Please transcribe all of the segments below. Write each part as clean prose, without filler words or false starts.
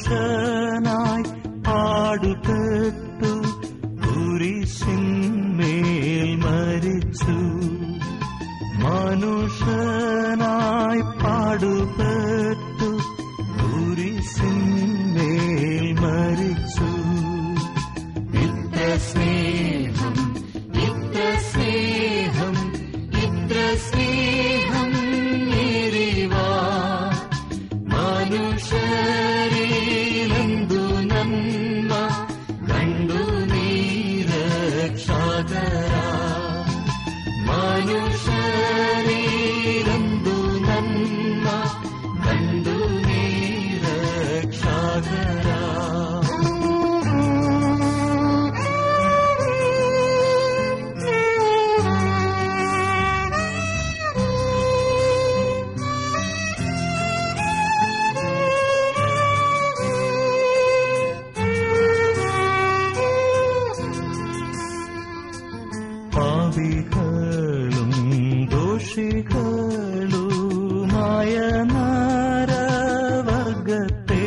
മനുഷ്യനായി പാടുപെട്ടു കുരിശിന്മേൽ മരിച്ചു. മനുഷ്യനായി പാടുപെട്ടു കുരിശിന്മേൽ മരിച്ചു. ഇത്ര സ്നേഹം, ഇത്ര സ്നേഹം, ഇത്ര സ്നേഹം നേരിവാ മനുഷ്യരിലെന്തു നന്മ കണ്ടു നീ രക്ഷകരാ. മനുഷ്യരിലെന്തു നന്മ കണ്ടു നീ രക്ഷകരാ. പാപികളും ദോഷികളുമായ നരവർഗത്തെ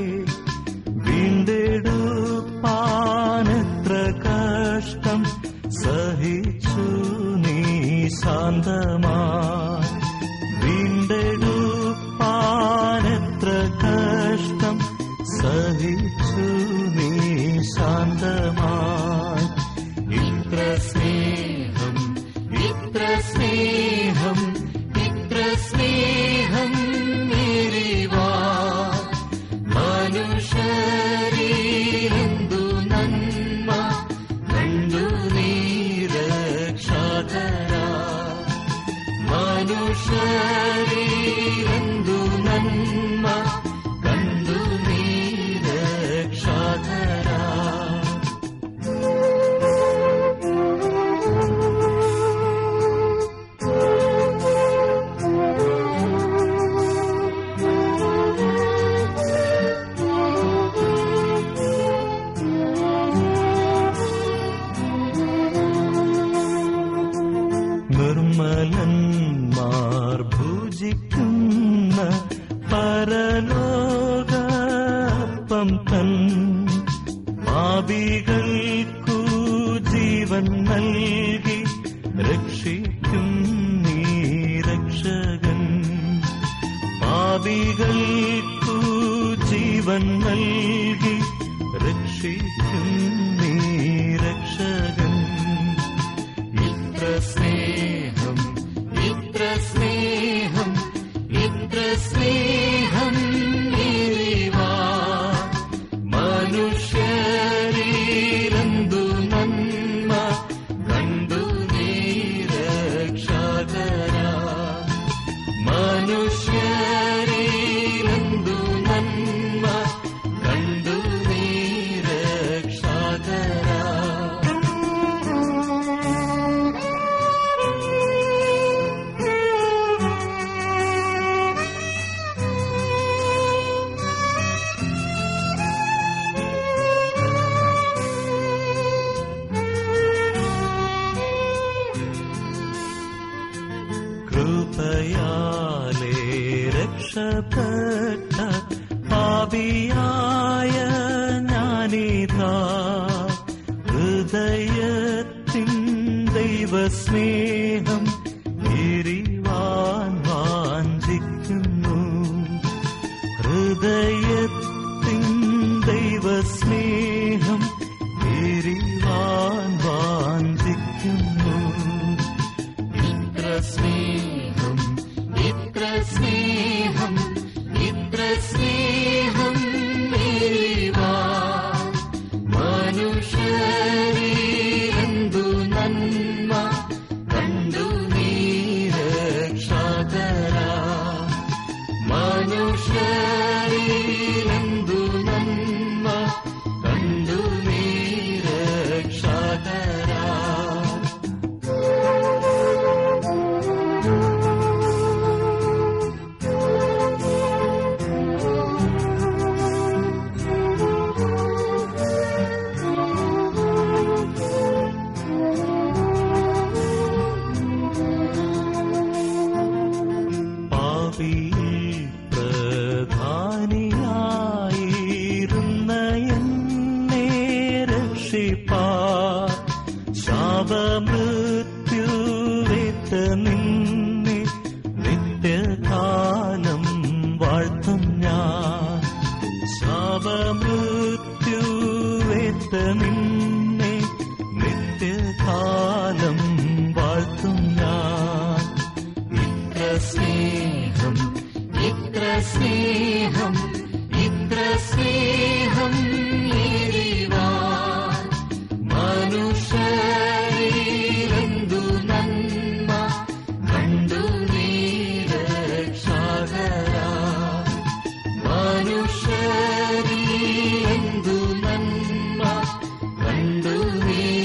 വീണ്ടെടുപ്പാനെത്ര കഷ്ടം സഹിച്ചു നീ ശാന്തമായി. വീണ്ടെടുപ്പാനെത്ര കഷ്ടം സഹിച്ചു നീ ശാന്തമായി. ഇത്ര സ്നേഹം, ഇത്ര സ്നേഹം, ഇത്ര സ്നേഹം നേരിവാ മനുഷ്യരിലെന്തു നന്മ കണ്ടു നീ രക്ഷകരാ. മനുഷ്യരിലെന്തു നന്മ കണ്ടു നീ രക്ഷകരാ. നിർമ്മലന്മാർ ഭുജിക്കുന്ന പരലോകപ്പം തൻ പാപികൾക്കു ജീവൻ നൽകി രക്ഷിക്കും നീ രക്ഷകൻ. പാപികൾക്കു ജീവൻ നൽകി രക്ഷിക്കും നീ രക്ഷകൻ. ഇത്ര സ്നേഹം, ഇത്ര സ്നേഹം, ഇത്ര സ്നേഹം നേരിവാ മനുഷ്യരിലെന്തു നന്മ കണ്ടു നീ രക്ഷകരാ. മനുഷ്യരിലെന്തു നന്മ കണ്ടു നീ രക്ഷകരാ. കൃപയാലേ രക്ഷപ്പെട്ട പാപിയായ ഞാനിതാ ഹൃദയത്തിൻ ദൈവസ്നേഹം എരിവാൻ വാഞ്ചിക്കുന്നു. ഹൃദയത്തിൻ ദൈവസ്നേഹം എരിവാൻ വാഞ്ചിക്കുന്നു. ഇത്ര സ്നേഹം, ഇത്ര സ്നേഹം, ഇത്ര സ്നേഹം നേരിവാ മനുഷ്യരിലെന്തു നന്മ കണ്ടു നീ രക്ഷകരാ. മനുഷ്യരിലെന്തു നന്മ കണ്ടു പാപമൃത്യുവേറ്റ നിന്നെ നിത്യകാലം വാഴ്ത്തും ഞാൻ. ഇത്ര സ്നേഹം, ഇത്ര സ്നേഹം, ഇത്ര സ്നേഹം ഏറിവാൻ മനുഷ്യരിലെന്തു നന്മ കണ്ടു നീ രക്ഷകരാ. മനുഷ്യരിലെന്തു നന്മ കണ്ടു നീ